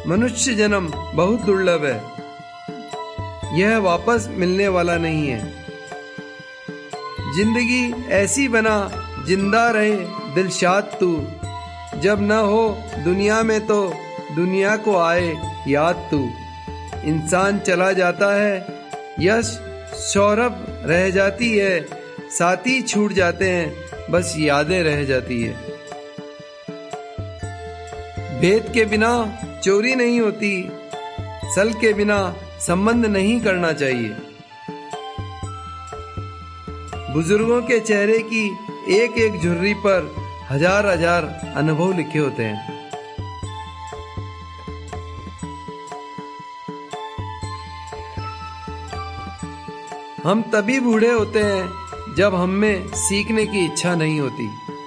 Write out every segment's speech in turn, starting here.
मनुष्य जन्म बहुत दुर्लभ है, यह वापस मिलने वाला नहीं है। जिंदगी ऐसी बना जिंदा रहे दिलशाद तू, जब न हो दुनिया में तो दुनिया को आए याद तू। इंसान चला जाता है, यश शौहरत रह जाती है, साथी छूट जाते हैं, बस यादें रह जाती है। भेद के बिना चोरी नहीं होती, सल के बिना संबंध नहीं करना चाहिए। बुजुर्गों के चेहरे की एक एक झुर्री पर हजार हजार अनुभव लिखे होते हैं। हम तभी बूढ़े होते हैं जब हम में सीखने की इच्छा नहीं होती।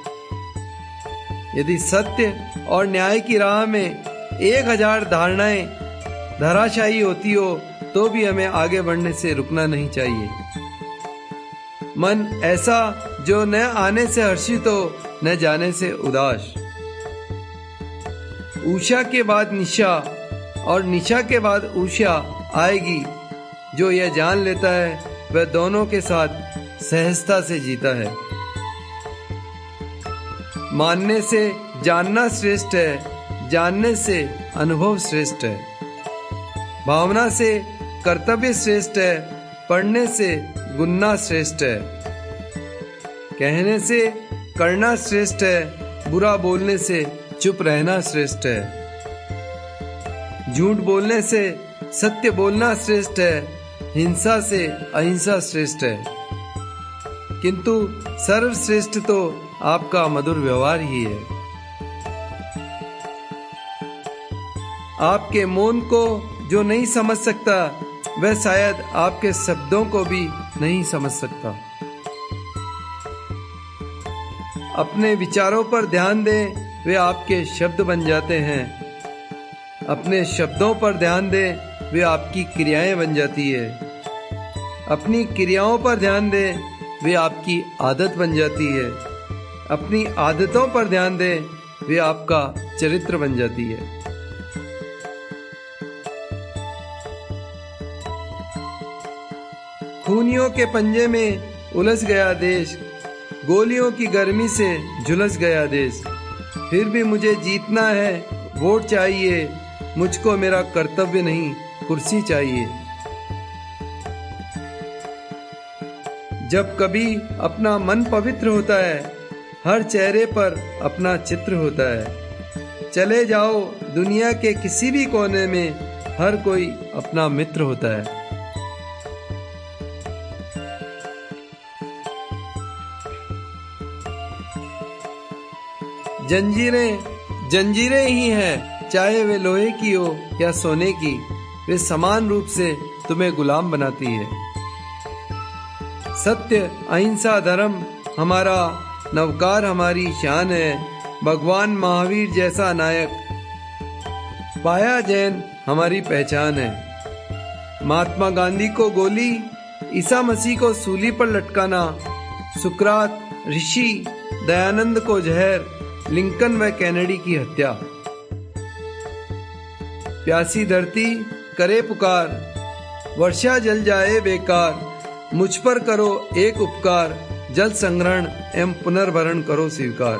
यदि सत्य और न्याय की राह में 1000 धारणाएं धराशायी होती हो तो भी हमें आगे बढ़ने से रुकना नहीं चाहिए। मन ऐसा जो न आने से हर्षित हो न जाने से उदास। उषा के बाद निशा और निशा के बाद उषा आएगी। जो यह जान लेता है वह दोनों के साथ सहजता से जीता है। मानने से जानना श्रेष्ठ है, जानने से अनुभव श्रेष्ठ है। भावना से कर्तव्य श्रेष्ठ है, पढ़ने से गुनना श्रेष्ठ है। कहने से करना श्रेष्ठ है, बुरा बोलने से चुप रहना श्रेष्ठ है। झूठ बोलने से सत्य बोलना श्रेष्ठ है, हिंसा से अहिंसा श्रेष्ठ है। किंतु सर्वश्रेष्ठ तो आपका मधुर व्यवहार ही है। आपके मौन को जो नहीं समझ सकता वह शायद आपके शब्दों को भी नहीं समझ सकता। अपने विचारों पर ध्यान दें, वे आपके शब्द बन जाते हैं। अपने शब्दों पर ध्यान दें, वे आपकी क्रियाएं बन जाती है। अपनी क्रियाओं पर ध्यान दें, वे आपकी आदत बन जाती है। अपनी आदतों पर ध्यान दें, वे आपका चरित्र बन जाती है। खूनियों के पंजे में उलझ गया देश, गोलियों की गर्मी से झुलस गया देश। फिर भी मुझे जीतना है, वोट चाहिए मुझको, मेरा कर्तव्य नहीं कुर्सी चाहिए। जब कभी अपना मन पवित्र होता है, हर चेहरे पर अपना चित्र होता है। चले जाओ दुनिया के किसी भी कोने में, हर कोई अपना मित्र होता है। जंजीरें जंजीरें ही हैं, चाहे वे लोहे की हो या सोने की, वे समान रूप से तुम्हें गुलाम बनाती है। सत्य अहिंसा धर्म हमारा नवकार, हमारी शान है। भगवान महावीर जैसा नायक पाया जैन हमारी पहचान है। महात्मा गांधी को गोली, ईसा मसीह को सूली पर लटकाना, सुकरात, ऋषि दयानंद को जहर, लिंकन व कैनेडी की हत्या। प्यासी धरती करे पुकार, वर्षा जल जाए बेकार, मुझ पर करो एक उपकार, जल संग्रहण एवं पुनर्भरण करो स्वीकार।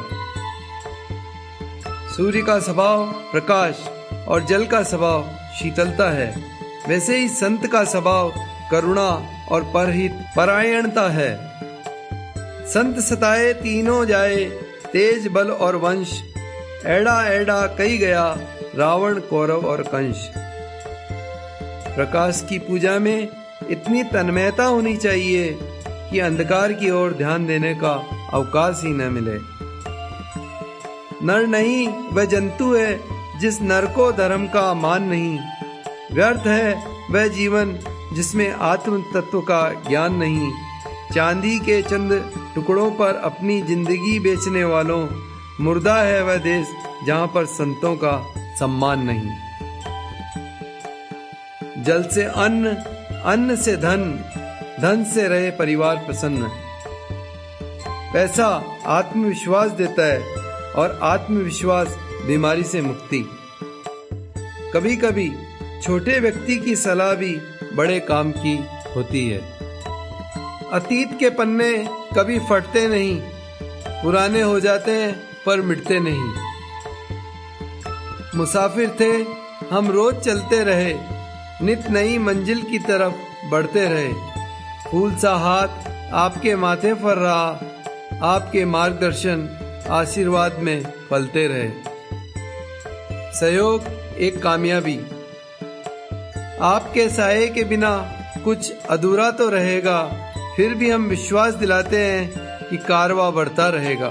सूर्य का स्वभाव प्रकाश और जल का स्वभाव शीतलता है, वैसे ही संत का स्वभाव करुणा और परहित परायणता है। संत सताए तीनों जाए, तेज बल और वंश, एड़ा एड़ा कही गया, रावण कौरव और कंस। प्रकाश की पूजा में इतनी तन्मयता होनी चाहिए कि अंधकार की ओर ध्यान देने का अवकाश ही न मिले। नर नहीं वह जंतु है, जिस नर को धर्म का मान नहीं। व्यर्थ है वह जीवन जिसमें आत्म तत्व का ज्ञान नहीं। चांदी के चंद टुकड़ों पर अपनी जिंदगी बेचने वालों, मुर्दा है वह देश जहां पर संतों का सम्मान नहीं। जल से अन्न, अन्न से धन, धन से रहे परिवार प्रसन्न। पैसा आत्मविश्वास देता है और आत्मविश्वास बीमारी से मुक्ति। कभी कभी छोटे व्यक्ति की सलाह भी बड़े काम की होती है। अतीत के पन्ने कभी फटते नहीं, पुराने हो जाते हैं पर मिटते नहीं। मुसाफिर थे हम, रोज चलते रहे, नित नई मंजिल की तरफ बढ़ते रहे। फूल सा हाथ आपके माथे पर रहा, आपके मार्गदर्शन आशीर्वाद में पलते रहे। सहयोग एक कामयाबी। आपके साये के बिना कुछ अधूरा तो रहेगा, फिर भी हम विश्वास दिलाते हैं कि कारवां बढ़ता रहेगा।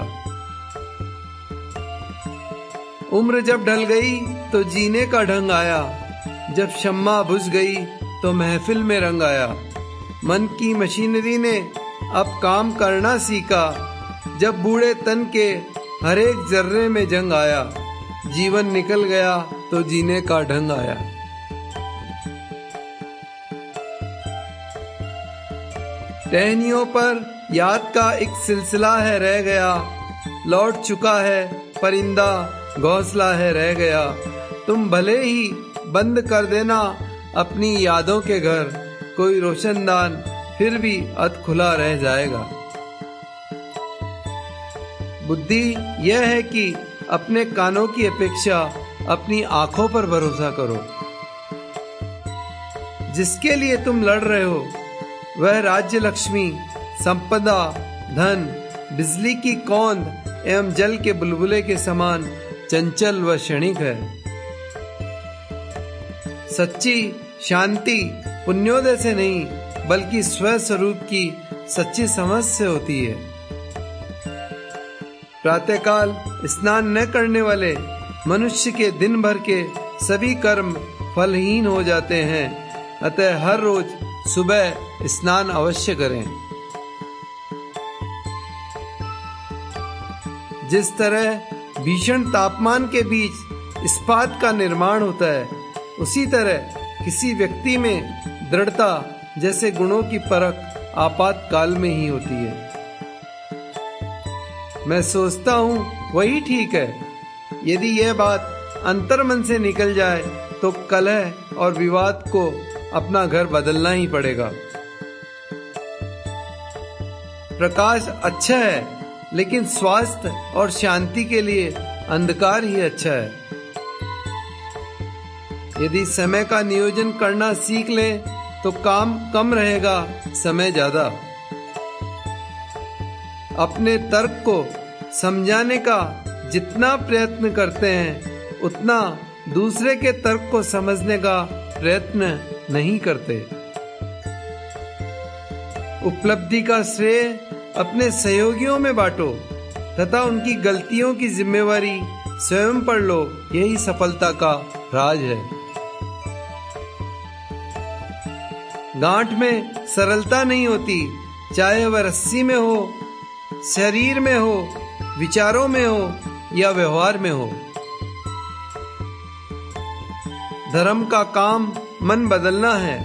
उम्र जब ढल गई तो जीने का ढंग आया, जब शम्मा बुझ गई तो महफिल में रंग आया। मन की मशीनरी ने अब काम करना सीखा, जब बूढ़े तन के हर एक जर्रे में जंग आया। जीवन निकल गया तो जीने का ढंग आया। टहनियों पर याद का एक सिलसिला है रह गया, लौट चुका है परिंदा घोंसला है रह गया। तुम भले ही बंद कर देना अपनी यादों के घर, कोई रोशनदान फिर भी अध खुला रह जाएगा। बुद्धि यह है कि अपने कानों की अपेक्षा अपनी आंखों पर भरोसा करो। जिसके लिए तुम लड़ रहे हो वह राज्य लक्ष्मी, संपदा, धन, बिजली की कौंध एवं जल के बुलबुले के समान चंचल व क्षणिक है। सच्ची शांति पुण्योदय से नहीं बल्कि स्वस्वरूप की सच्ची समझ से होती है। प्रातःकाल स्नान न करने वाले मनुष्य के दिन भर के सभी कर्म फलहीन हो जाते हैं, अतः हर रोज सुबह स्नान अवश्य करें। जिस तरह भीषण तापमान के बीच इस्पात का निर्माण होता है, उसी तरह किसी व्यक्ति में दृढ़ता जैसे गुणों की परख आपातकाल में ही होती है। मैं सोचता हूँ वही ठीक है। यदि यह बात अंतर्मन से निकल जाए तो कलह और विवाद को अपना घर बदलना ही पड़ेगा। प्रकाश अच्छा है, लेकिन स्वास्थ्य और शांति के लिए अंधकार ही अच्छा है। यदि समय का नियोजन करना सीख लें तो काम कम रहेगा, समय ज्यादा। अपने तर्क को समझाने का जितना प्रयत्न करते हैं, उतना दूसरे के तर्क को समझने का प्रयत्न नहीं करते। उपलब्धि का श्रेय अपने सहयोगियों में बांटो तथा उनकी गलतियों की जिम्मेवारी स्वयं पर लो, यही सफलता का राज है। गांठ में सरलता नहीं होती, चाहे वह रस्सी में हो, शरीर में हो, विचारों में हो या व्यवहार में हो। धर्म का काम मन बदलना है।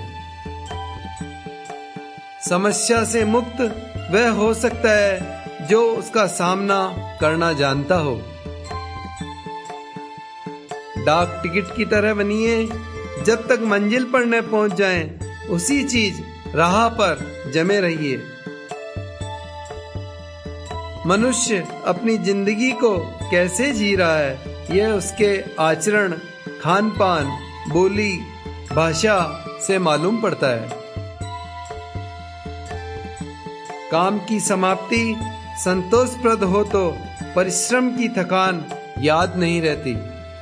समस्या से मुक्त वह हो सकता है जो उसका सामना करना जानता हो। डाक टिकट की तरह बनिए, जब तक मंजिल पर न पहुंच जाएं, उसी चीज राह पर जमे रहिए। मनुष्य अपनी जिंदगी को कैसे जी रहा है, यह उसके आचरण, खान पान, बोली, भाषा से मालूम पड़ता है। काम की समाप्ति संतोषप्रद हो तो परिश्रम की थकान याद नहीं रहती।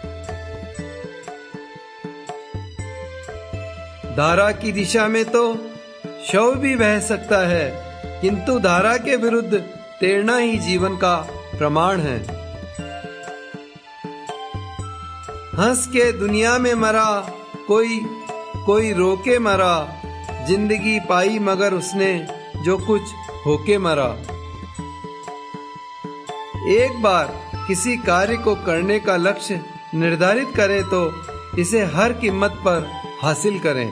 धारा की दिशा में तो शव भी बह सकता है, किंतु धारा के विरुद्ध तैरना ही जीवन का प्रमाण है। हंस के दुनिया में मरा कोई रो के मरा, जिंदगी पाई मगर उसने जो कुछ होके मरा। एक बार किसी कार्य को करने का लक्ष्य निर्धारित करें तो इसे हर कीमत पर हासिल करें।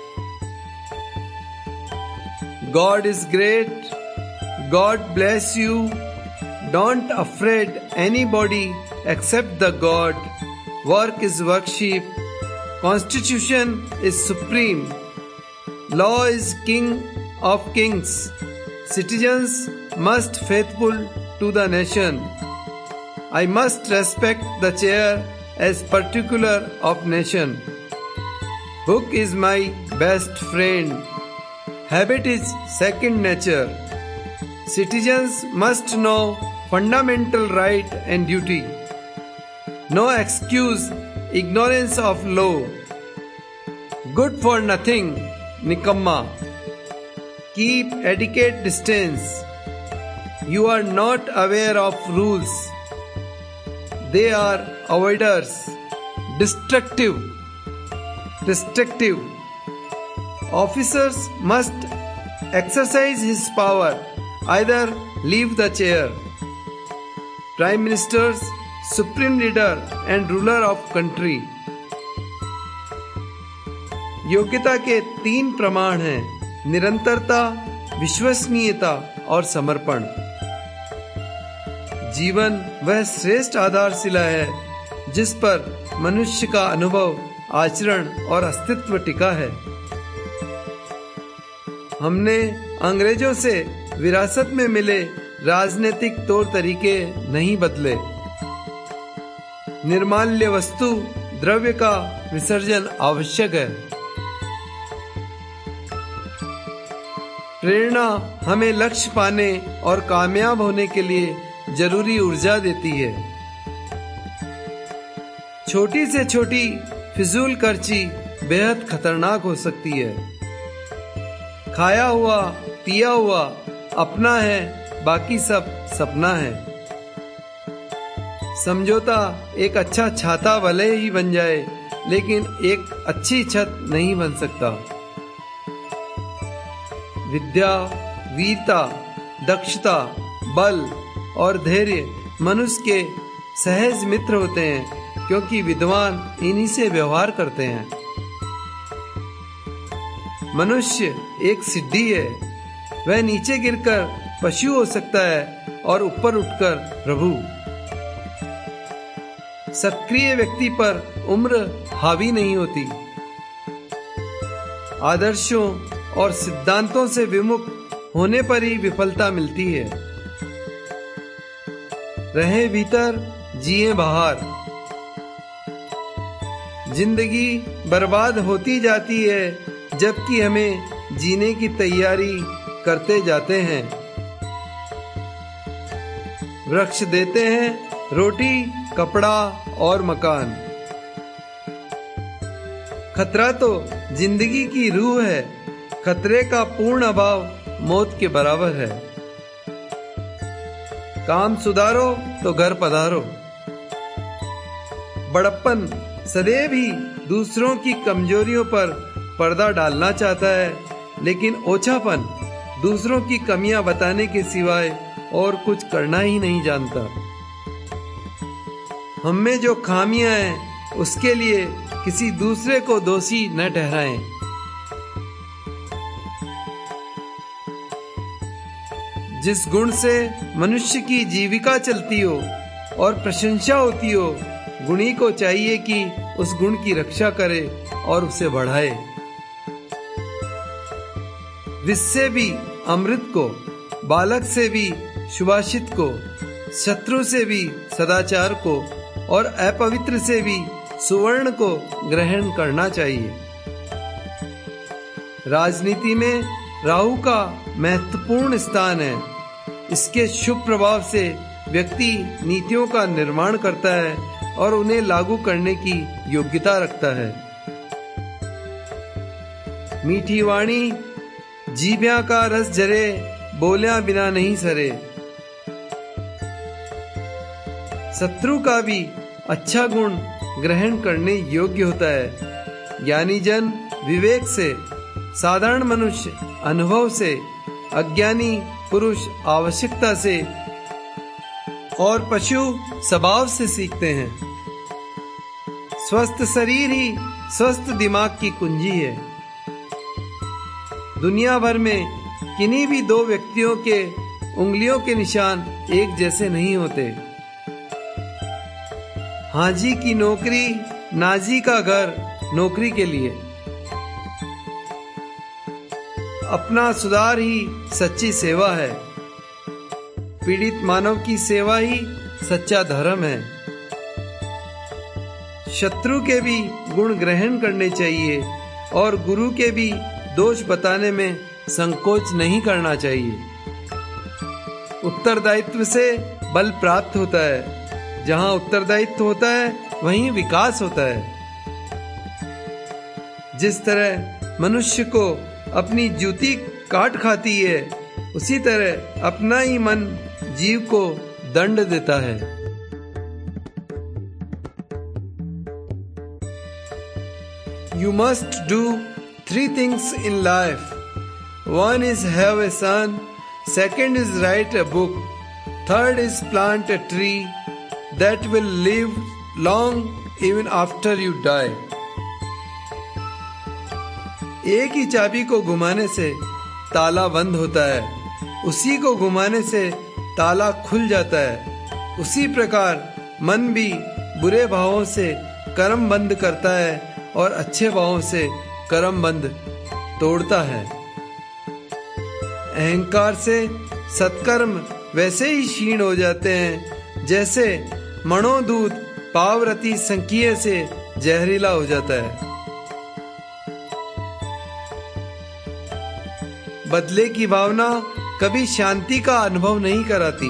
God is great. God bless you. Don't afraid anybody except the God. Work is worship. Constitution is supreme. Law is king of kings. Citizens must faithful to the nation. I must respect the chair as particular of nation. Book is my best friend. Habit is second nature. Citizens must know fundamental right and duty. No excuse ignorance of law. Good for nothing, nikamma. Keep adequate distance. You are not aware of rules. They are avoiders. Destructive. Officers must exercise his power, either leave the chair. Prime Ministers, supreme leader and ruler of country. योग्यता के 3 प्रमाण हैं: निरंतरता, विश्वसनीयता और समर्पण। जीवन वह श्रेष्ठ आधारशिला है जिस पर मनुष्य का अनुभव, आचरण और अस्तित्व टिका है। हमने अंग्रेजों से विरासत में मिले राजनीतिक तौर तरीके नहीं बदले। निर्माल्य वस्तु द्रव्य का विसर्जन आवश्यक है। प्रेरणा हमें लक्ष्य पाने और कामयाब होने के लिए जरूरी ऊर्जा देती है। छोटी से छोटी फिजूल खर्ची बेहद खतरनाक हो सकती है। खाया हुआ पिया हुआ अपना है, बाकी सब सपना है। समझौता एक अच्छा छाता भले ही बन जाए, लेकिन एक अच्छी छत नहीं बन सकता। विद्या, वीरता, दक्षता, बल और धैर्य मनुष्य के सहज मित्र होते हैं, क्योंकि विद्वान इन्हीं से व्यवहार करते हैं। मनुष्य एक सिद्धि है। वह नीचे गिरकर पशु हो सकता है और ऊपर उठकर प्रभु। सक्रिय व्यक्ति पर उम्र हावी नहीं होती। आदर्शों और सिद्धांतों से विमुख होने पर ही विफलता मिलती है। रहे भीतर, जिए बाहर। जिंदगी बर्बाद होती जाती है, जबकि हमें जीने की तैयारी करते जाते हैं। वृक्ष देते हैं रोटी, कपड़ा और मकान। खतरा तो जिंदगी की रूह है। खतरे का पूर्ण अभाव मौत के बराबर है। काम सुधारो तो घर पधारो। बड़प्पन सदैव ही दूसरों की कमजोरियों पर पर्दा डालना चाहता है, लेकिन ओछापन दूसरों की कमियां बताने के सिवाय और कुछ करना ही नहीं जानता। हम में जो खामियां हैं, उसके लिए किसी दूसरे को दोषी न ठहराएं। जिस गुण से मनुष्य की जीविका चलती हो और प्रशंसा होती हो, गुणी को चाहिए कि उस गुण की रक्षा करे और उसे बढ़ाए। विष से भी अमृत को, बालक से भी सुभाषित को, शत्रु से भी सदाचार को और अपवित्र से भी सुवर्ण को ग्रहण करना चाहिए। राजनीति में राहु का महत्वपूर्ण स्थान है। इसके शुभ प्रभाव से व्यक्ति नीतियों का निर्माण करता है और उन्हें लागू करने की योग्यता रखता है। मीठी वाणी जीभ्या का रस झरे, बोलिया बिना नहीं सरे। शत्रु का भी अच्छा गुण ग्रहण करने योग्य होता है। ज्ञानी जन विवेक से, साधारण मनुष्य अनुभव से, अज्ञानी पुरुष आवश्यकता से और पशु स्वभाव से सीखते हैं। स्वस्थ शरीर ही स्वस्थ दिमाग की कुंजी है। दुनिया भर में किन्हीं भी 2 व्यक्तियों के उंगलियों के निशान एक जैसे नहीं होते। हाजी की नौकरी, नाजी का घर नौकरी के लिए। अपना सुधार ही सच्ची सेवा है। पीड़ित मानव की सेवा ही सच्चा धर्म है। शत्रु के भी गुण ग्रहण करने चाहिए और गुरु के भी दोष बताने में संकोच नहीं करना चाहिए। उत्तरदायित्व से बल प्राप्त होता है। जहां उत्तरदायित्व होता है वहीं विकास होता है। जिस तरह मनुष्य को अपनी जूती काट खाती है, उसी तरह अपना ही मन जीव को दंड देता है। You must do 3 things in life. One is have a son, second is write a book, third is plant a tree that will live long even after you die. एक ही चाबी को घुमाने से ताला बंद होता है, उसी को घुमाने से ताला खुल जाता है। उसी प्रकार मन भी बुरे भावों से कर्म बंद करता है और अच्छे भावों से कर्म बंद तोड़ता है। अहंकार से सत्कर्म वैसे ही क्षीण हो जाते हैं जैसे मणो दूध पावरती संकीय से जहरीला हो जाता है। बदले की भावना कभी शांति का अनुभव नहीं कराती।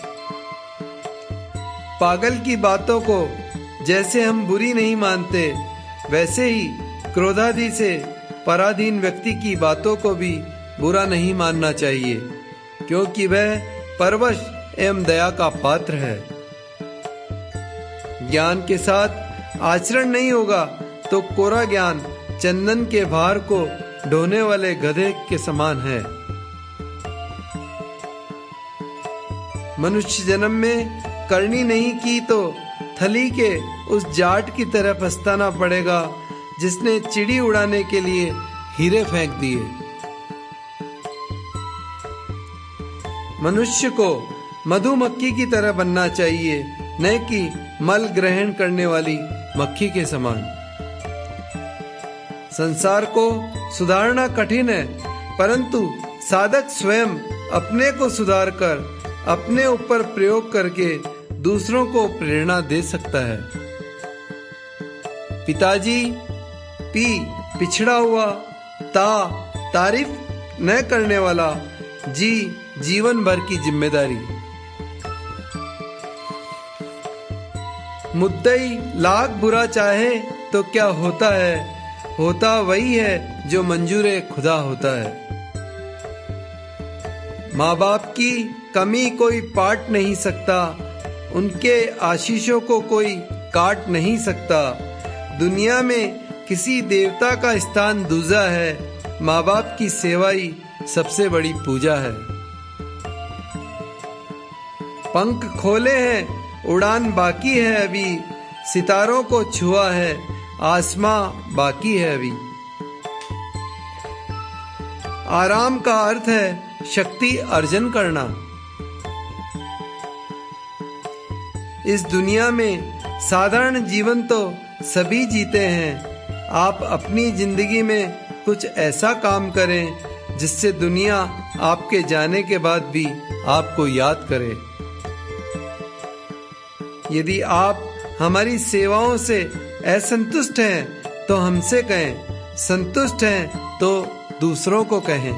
पागल की बातों को जैसे हम बुरी नहीं मानते, वैसे ही क्रोधादि से पराधीन व्यक्ति की बातों को भी बुरा नहीं मानना चाहिए, क्योंकि वह परवश एवं दया का पात्र है। ज्ञान के साथ आचरण नहीं होगा तो कोरा ज्ञान चंदन के भार को ढोने वाले गधे के समान है। मनुष्य जन्म में करनी नहीं की तो थली के उस जाट की तरह पछताना पड़ेगा जिसने चिड़ी उड़ाने के लिए हीरे फेंक दिए। मनुष्य को मधुमक्खी की तरह बनना चाहिए, न कि मल ग्रहण करने वाली मक्खी के समान। संसार को सुधारना कठिन है, परंतु साधक स्वयं अपने को सुधार कर अपने ऊपर प्रयोग करके दूसरों को प्रेरणा दे सकता है। पिताजी पी पिछड़ा हुआ, ता तारीफ न करने वाला, जी जीवन भर की जिम्मेदारी। मुद्दई लाख बुरा चाहे तो क्या होता है, होता वही है जो मंजूरे खुदा होता है। माँ बाप की कमी कोई पाट नहीं सकता, उनके आशीषों को कोई काट नहीं सकता। दुनिया में किसी देवता का स्थान दूजा है, माँ बाप की सेवा ही सबसे बड़ी पूजा है। पंख खोले हैं, उड़ान बाकी है अभी, सितारों को छुआ है, आसमां बाकी है अभी। आराम का अर्थ है शक्ति अर्जन करना। इस दुनिया में साधारण जीवन तो सभी जीते हैं। आप अपनी जिंदगी में कुछ ऐसा काम करें जिससे दुनिया आपके जाने के बाद भी आपको याद करे। यदि आप हमारी सेवाओं से असंतुष्ट हैं तो हमसे कहें, संतुष्ट हैं तो दूसरों को कहें।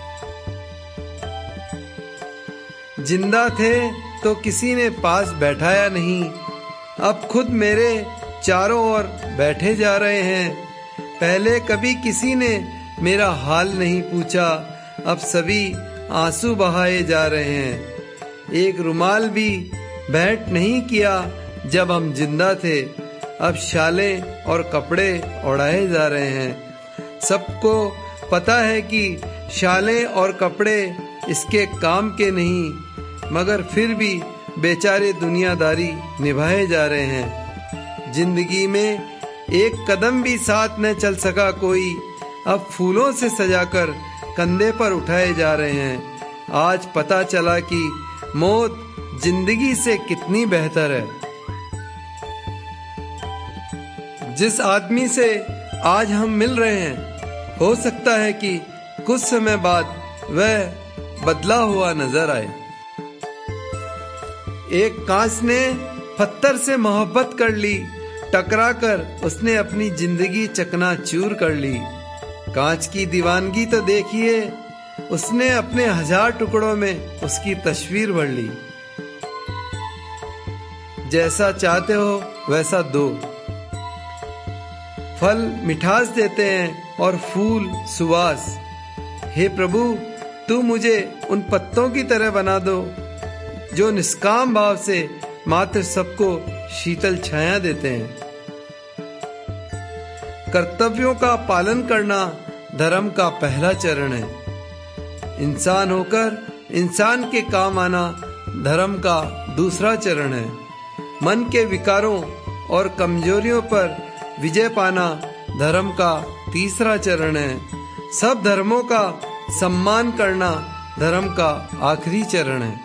जिंदा थे तो किसी ने पास बैठाया नहीं, अब खुद मेरे चारों ओर बैठे जा रहे हैं। पहले कभी किसी ने मेरा हाल नहीं पूछा, अब सभी आंसू बहाए जा रहे हैं। एक रुमाल भी भेंट नहीं किया जब हम जिंदा थे, अब शालें और कपड़े ओढ़ाए जा रहे हैं। सबको पता है कि शालें और कपड़े इसके काम के नहीं, मगर फिर भी बेचारे दुनियादारी निभाए जा रहे हैं। जिंदगी में एक कदम भी साथ न चल सका कोई, अब फूलों से सजाकर कंधे पर उठाए जा रहे हैं। आज पता चला कि मौत जिंदगी से कितनी बेहतर है। जिस आदमी से आज हम मिल रहे हैं, हो सकता है कि कुछ समय बाद वह बदला हुआ नजर आए। एक कांच ने पत्थर से मोहब्बत कर ली, टकराकर उसने अपनी जिंदगी चकनाचूर कर ली। कांच की दीवानगी तो देखिए, उसने अपने 1000 टुकड़ों में उसकी तस्वीर भर ली। जैसा चाहते हो वैसा दो। फल मिठास देते हैं और फूल सुवास। हे प्रभु, तू मुझे उन पत्तों की तरह बना दो जो निष्काम भाव से मात्र सबको शीतल छाया देते हैं। कर्तव्यों का पालन करना धर्म का पहला चरण है। इंसान होकर इंसान के काम आना धर्म का दूसरा चरण है। मन के विकारों और कमजोरियों पर विजय पाना धर्म का तीसरा चरण है। सब धर्मों का सम्मान करना धर्म का आखिरी चरण है।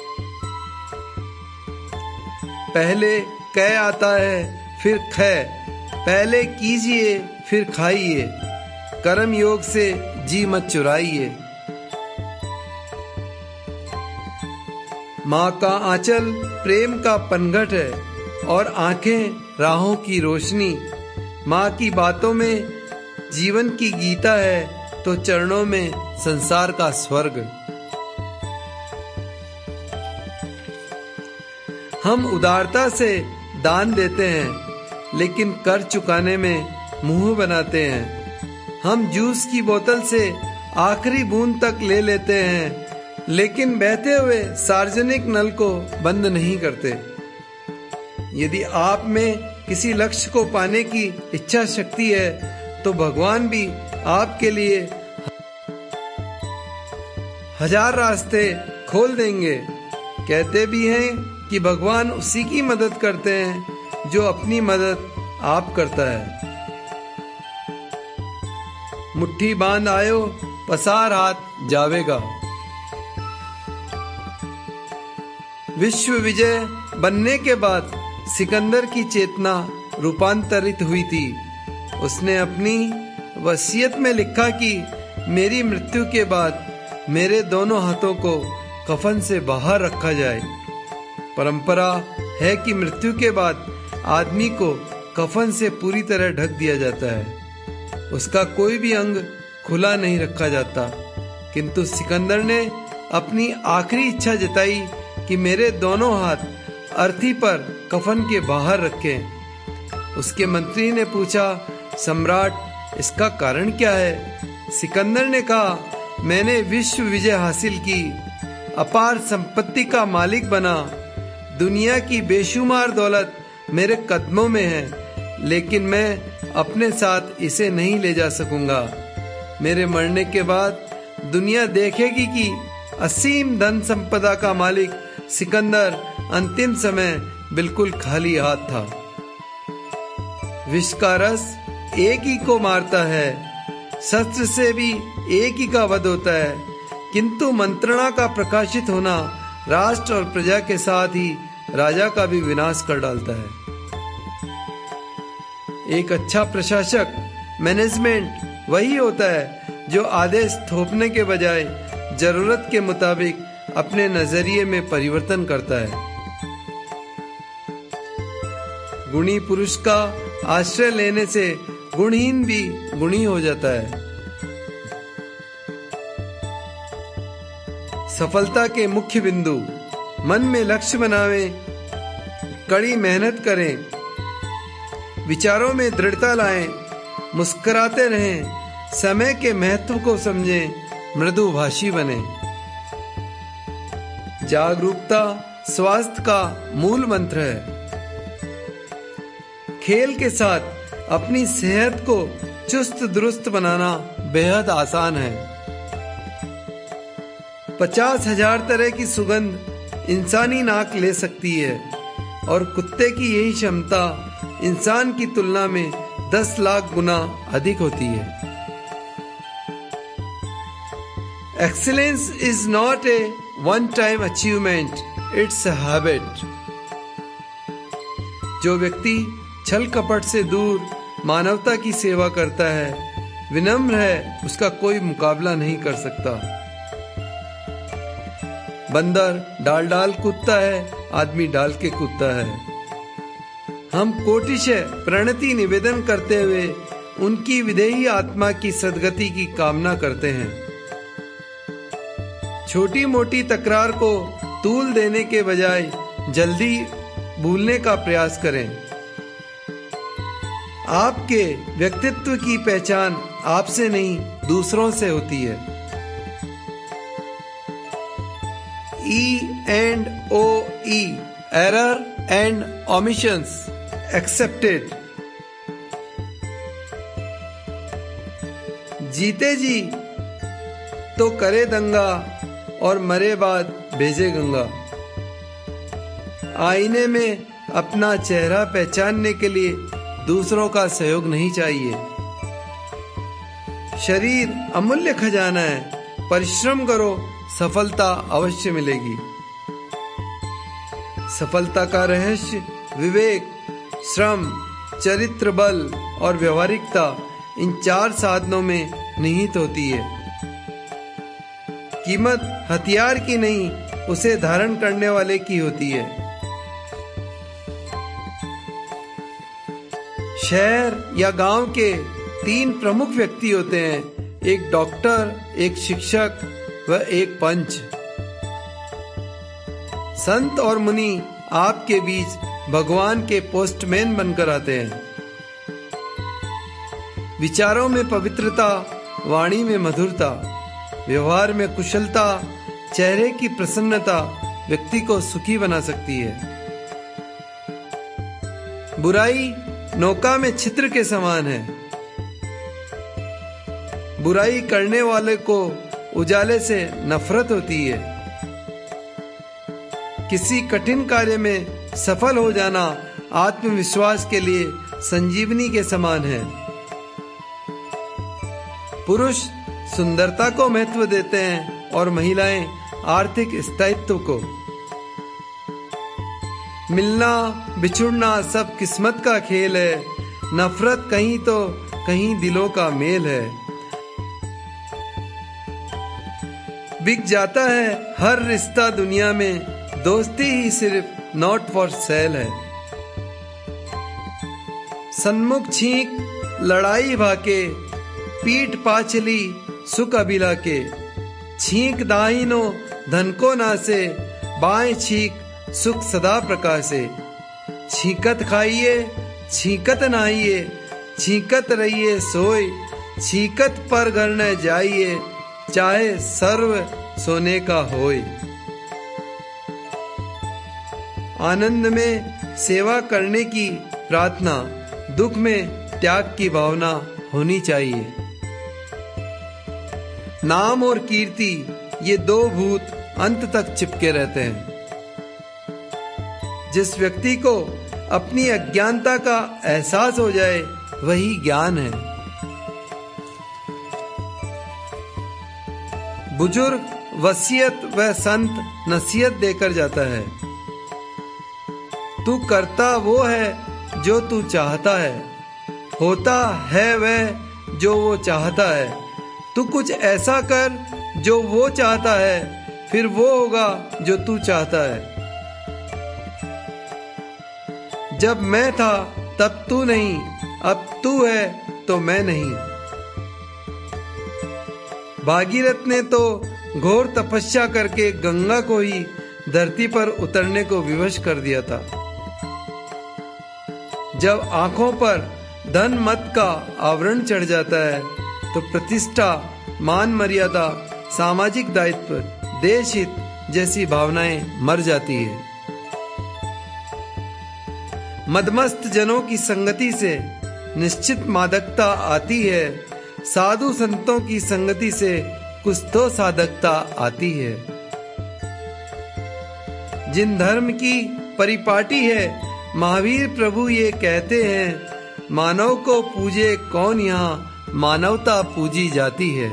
पहले कै आता है फिर ख। पहले कीजिए फिर खाइए, कर्म योग से जी मत चुराइए। माँ का आंचल प्रेम का पनघट है और आंखें राहों की रोशनी। माँ की बातों में जीवन की गीता है तो चरणों में संसार का स्वर्ग। हम उदारता से दान देते हैं लेकिन कर चुकाने में मुंह बनाते हैं। हम जूस की बोतल से आखिरी बूंद तक ले लेते हैं लेकिन बहते हुए सार्वजनिक नल को बंद नहीं करते। यदि आप में किसी लक्ष्य को पाने की इच्छा शक्ति है तो भगवान भी आपके लिए 1000 रास्ते खोल देंगे। कहते भी हैं कि भगवान उसी की मदद करते हैं जो अपनी मदद आप करता है। मुट्ठी बांध आयो पसार हाथ जावेगा। विश्व विजय बनने के बाद सिकंदर की चेतना रूपांतरित हुई थी। उसने अपनी वसीयत में लिखा कि मेरी मृत्यु के बाद मेरे दोनों हाथों को कफन से बाहर रखा जाए। परंपरा है कि मृत्यु के बाद आदमी को कफन से पूरी तरह ढक दिया जाता है, उसका कोई भी अंग खुला नहीं रखा जाता। किंतु सिकंदर ने अपनी आखिरी इच्छा जताई कि मेरे दोनों हाथ अर्थी पर कफन के बाहर रखें। उसके मंत्री ने पूछा, सम्राट इसका कारण क्या है? सिकंदर ने कहा, मैंने विश्व विजय हासिल की, अपार संपत्ति का मालिक बना, दुनिया की बेशुमार दौलत मेरे कदमों में है, लेकिन मैं अपने साथ इसे नहीं ले जा सकूंगा। मेरे मरने के बाद दुनिया देखेगी कि असीम धन संपदा का मालिक सिकंदर अंतिम समय बिल्कुल खाली हाथ था। विष का रस एक ही को मारता है, शस्त्र से भी एक ही का वध होता है, किंतु मंत्रणा का प्रकाशित होना राष्ट्र और प्रजा के साथ ही राजा का भी विनाश कर डालता है। एक अच्छा प्रशासक, मैनेजमेंट वही होता है जो आदेश थोपने के बजाय जरूरत के मुताबिक अपने नजरिए में परिवर्तन करता है। गुणी पुरुष का आश्रय लेने से गुणहीन भी गुणी हो जाता है। सफलता के मुख्य बिंदु, मन में लक्ष्य बनावें, कड़ी मेहनत करें, विचारों में दृढ़ता लाएं, मुस्कुराते रहें, समय के महत्व को समझें, मृदुभाषी बनें। जागरूकता स्वास्थ्य का मूल मंत्र है। खेल के साथ अपनी सेहत को चुस्त दुरुस्त बनाना बेहद आसान है। 50,000 तरह की सुगंध इंसानी नाक ले सकती है और कुत्ते की यही क्षमता इंसान की तुलना में 10 लाख गुना अधिक होती है। Excellence is not a one-time achievement, it's a habit. जो व्यक्ति छल कपट से दूर मानवता की सेवा करता है, विनम्र है, उसका कोई मुकाबला नहीं कर सकता। बंदर डाल डाल कूदता है, आदमी डाल के कूदता है। हम कोटिशः प्रणति निवेदन करते हुए उनकी विदेही आत्मा की सद्गति की कामना करते हैं। छोटी मोटी तकरार को तूल देने के बजाय जल्दी भूलने का प्रयास करें। आपके व्यक्तित्व की पहचान आपसे नहीं, दूसरों से होती है। E&OE error and omissions accepted। जीते जी तो करे दंगा और मरे बाद भेजे गंगा। आईने में अपना चेहरा पहचानने के लिए दूसरों का सहयोग नहीं चाहिए। शरीर अमूल्य खजाना है, परिश्रम करो, सफलता अवश्य मिलेगी। सफलता का रहस्य विवेक, श्रम, चरित्र बल और व्यवहारिकता, इन 4 साधनों में निहित होती है। कीमत हथियार की नहीं, उसे धारण करने वाले की होती है। शहर या गांव के 3 प्रमुख व्यक्ति होते हैं, एक डॉक्टर, एक शिक्षक व एक पंच। संत और मुनि आपके बीच भगवान के पोस्टमैन बनकर आते हैं। विचारों में पवित्रता, वाणी में मधुरता, व्यवहार में कुशलता, चेहरे की प्रसन्नता व्यक्ति को सुखी बना सकती है। बुराई नौका में छिद्र के समान है। बुराई करने वाले को उजाले से नफरत होती है। किसी कठिन कार्य में सफल हो जाना आत्मविश्वास के लिए संजीवनी के समान है। पुरुष सुंदरता को महत्व देते हैं और महिलाएं आर्थिक स्थायित्व को। मिलना बिछुड़ना सब किस्मत का खेल है, नफरत कहीं तो कहीं दिलों का मेल है। बिक जाता है हर रिश्ता दुनिया में, दोस्ती ही सिर्फ नॉट फॉर सेल है। सन्मुख छींक लड़ाई भाके, पीठ पाचली सुख अभिला के। छींक दाहिनो धन को नासे, बाएं छींक सुख सदा प्रकाशे। छींकत खाइए, छींकत नहाइए, छींकत रहिए सोए। छींकत पर घर न जाइए, चाहे सर्व सोने का होए। आनंद में सेवा करने की प्रार्थना, दुख में त्याग की भावना होनी चाहिए। नाम और कीर्ति, ये 2 भूत अंत तक चिपके रहते हैं। जिस व्यक्ति को अपनी अज्ञानता का एहसास हो जाए, वही ज्ञान है। बुजुर्ग वसीयत व संत नसीहत देकर जाता है। तू करता वो है जो तू चाहता है, होता है वह जो वो चाहता है। तू कुछ ऐसा कर जो वो चाहता है, फिर वो होगा जो तू चाहता है। जब मैं था तब तू नहीं, अब तू है तो मैं नहीं। भागीरथ ने तो घोर तपस्या करके गंगा को ही धरती पर उतरने को विवश कर दिया था। जब आंखों पर धन मत का आवरण चढ़ जाता है, तो प्रतिष्ठा, मान मर्यादा, सामाजिक दायित्व, देश हित जैसी भावनाएं मर जाती है। मदमस्त जनों की संगति से निश्चित मादकता आती है, साधु संतों की संगति से कुछ तो साधकता आती है। जिन धर्म की परिपाटी है, महावीर प्रभु ये कहते हैं, मानव को पूजे कौन, यहाँ मानवता पूजी जाती है।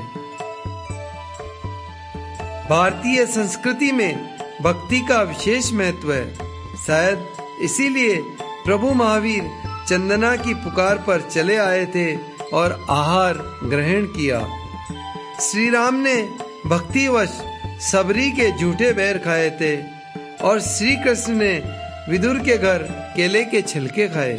भारतीय संस्कृति में भक्ति का विशेष महत्व है। शायद इसीलिए प्रभु महावीर चंदना की पुकार पर चले आए थे और आहार ग्रहण किया। श्री राम ने भक्तिवश सबरी के झूठे बैर खाए थे और श्री कृष्ण ने विदुर के घर केले के छिलके खाए।